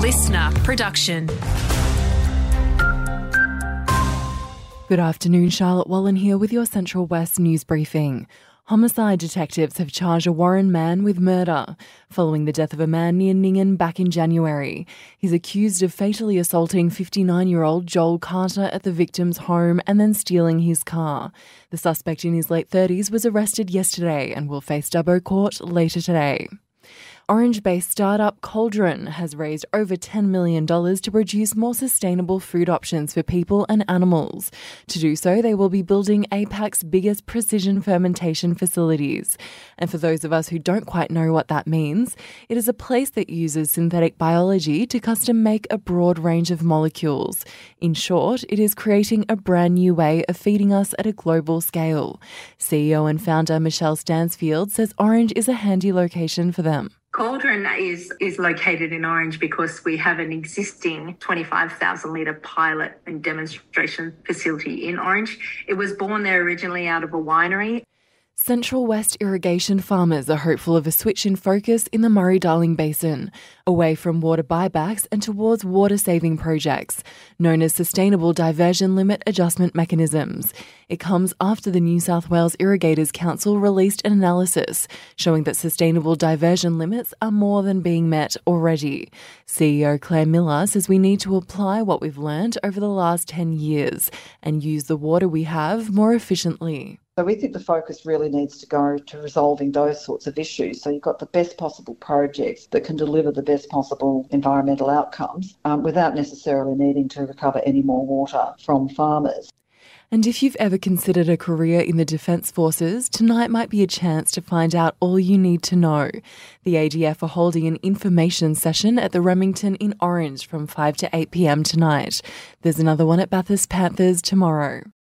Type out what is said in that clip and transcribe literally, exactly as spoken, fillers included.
listener production. Good afternoon, Charlotte Wallen here with your Central West News Briefing. Homicide detectives have charged a Warren man with murder following the death of a man near Ningen back in January. He's accused of fatally assaulting fifty-nine-year-old Joel Carter at the victim's home and then stealing his car. The suspect in his late thirties was arrested yesterday and will face Dubbo Court later today. Orange-based startup Cauldron has raised over ten million dollars to produce more sustainable food options for people and animals. To do so, they will be building A PAC's biggest precision fermentation facilities. And for those of us who don't quite know what that means, it is a place that uses synthetic biology to custom make a broad range of molecules. In short, it is creating a brand new way of feeding us at a global scale. C E O and founder Michelle Stansfield says Orange is a handy location for them. Cauldron is, is located in Orange because we have an existing twenty-five thousand litre pilot and demonstration facility in Orange. It was born there originally out of a winery. Central West irrigation farmers are hopeful of a switch in focus in the Murray-Darling Basin, away from water buybacks and towards water-saving projects, known as Sustainable Diversion Limit Adjustment Mechanisms. It comes after the New South Wales Irrigators Council released an analysis showing that sustainable diversion limits are more than being met already. C E O Claire Miller says we need to apply what we've learned over the last ten years and use the water we have more efficiently. So we think the focus really needs to go to resolving those sorts of issues. So you've got the best possible projects that can deliver the best possible environmental outcomes um, without necessarily needing to recover any more water from farmers. And if you've ever considered a career in the Defence Forces, tonight might be a chance to find out all you need to know. The A D F are holding an information session at the Remington in Orange from five to eight p m tonight. There's another one at Bathurst Panthers tomorrow.